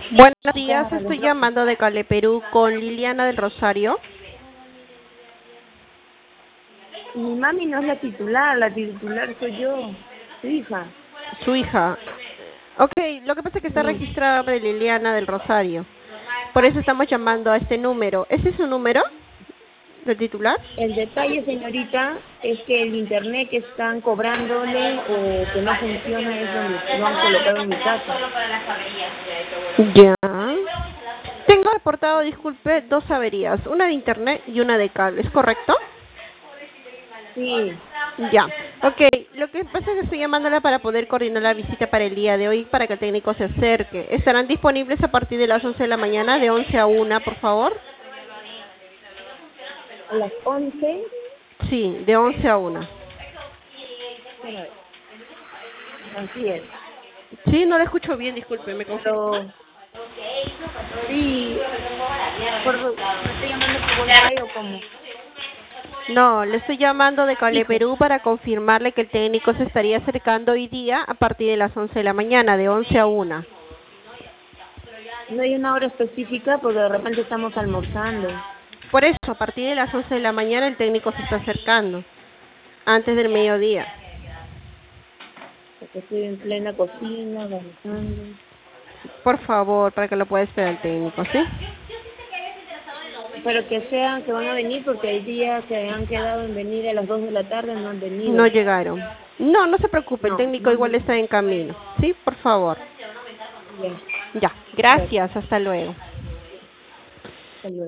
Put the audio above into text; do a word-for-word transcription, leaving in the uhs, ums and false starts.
Buenos días, Claro, estoy llamando de Cale, Perú, con Liliana del Rosario. mi mami no es la titular, la titular soy yo, su hija. Su hija. Ok, lo que pasa es que está Sí. registrada de Liliana del Rosario. Por eso estamos llamando a este número. ¿Ese es su número del titular? El detalle, señorita, es que el internet que están cobrándole o que no funciona es donde lo han colocado en mi casa. Ya. Tengo reportado, disculpe, dos averías, una de internet y una de cable, ¿es correcto? Sí, Ya, ok. Lo que pasa es que estoy llamándola para poder coordinar la visita para el día de hoy, para que el técnico se acerque. ¿Estarán disponibles a partir de las once de la mañana, de once a una, por favor? a las once, Sí, de once a una. bueno, así es. Sí, no la escucho bien, disculpe, ¿me confirma? Pero sí, por, me estoy llamando por Wi-Fi o como No, le estoy llamando de Cale fijo. Perú para confirmarle que el técnico se estaría acercando hoy día a partir de las once de la mañana, de once a una. No hay una hora específica porque de repente estamos almorzando. Por eso, a partir de las once de la mañana el técnico se está acercando, antes del mediodía. Porque estoy en plena cocina, organizando. Por favor, para que lo pueda esperar el técnico, ¿sí? Pero que sean que van a venir porque el día que han quedado en venir a las dos de la tarde no han No venido. llegaron. No, no se preocupe, el No, técnico no han igual venido. está en camino. Sí, por favor. Ya, Ya, gracias. gracias, hasta luego.